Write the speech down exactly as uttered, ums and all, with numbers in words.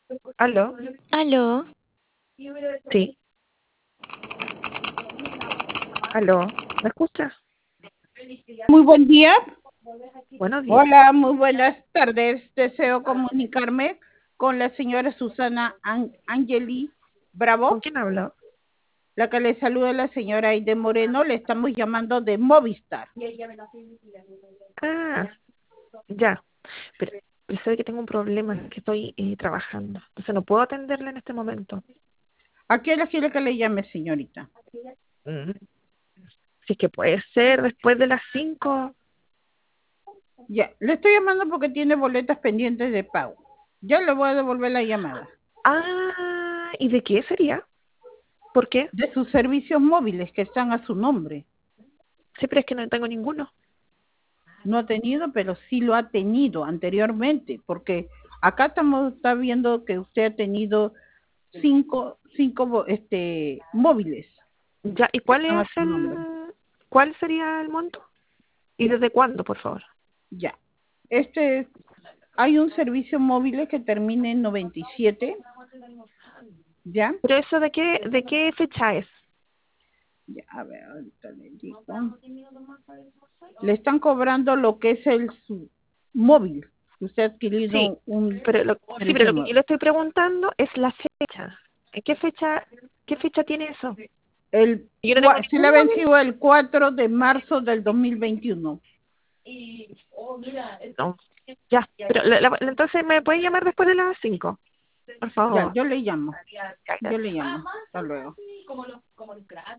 ¿Aló? Aló, Sí. ¿Aló? ¿Me escuchas? Muy buen día. Buenos días. Hola, muy buenas tardes. Deseo comunicarme con la señora Susana An- Angeli ¿Con Bravo. quién hablo? La que le saluda la señora Aide Moreno. Le estamos llamando de Movistar. Ah, ya. Pero, pero sabe que tengo un problema, es que estoy eh, trabajando. Entonces no puedo atenderle en este momento. ¿A qué hora quiere que le llame, señorita? Mm. Si es que puede ser después de las cinco. Ya, le estoy llamando porque tiene boletas pendientes de pago. Ya le voy a devolver la llamada. Ah, ¿y de qué sería? ¿Por qué? De sus servicios móviles que están a su nombre. Sí, pero es que no tengo ninguno. No ha tenido, pero sí lo ha tenido anteriormente, porque acá estamos está viendo que usted ha tenido cinco, cinco este, móviles Ya, ¿y que cuál están es a su nombre. el, cuál sería el monto? ¿Y desde cuándo, por favor? Ya. Este, hay un servicio móvil que termina en noventa y siete, ¿ya? Pero eso de qué, de qué fecha es? Ya, a ver, ahorita le digo. Le están cobrando lo que es el su móvil. Usted ha Sí, adquirido un pero lo, sí, pero servicio lo que yo móvil. le estoy preguntando es la fecha. ¿En qué fecha, qué fecha tiene eso? El, Yo no tengo cua- se le ningún móvil. venció el cuatro de marzo del dos mil veintiuno. No, ya, pero la- la- entonces me puede llamar después de las cinco, por Ya, favor. yo le llamo. Ya, Yo le gracias. llamo. Hasta luego.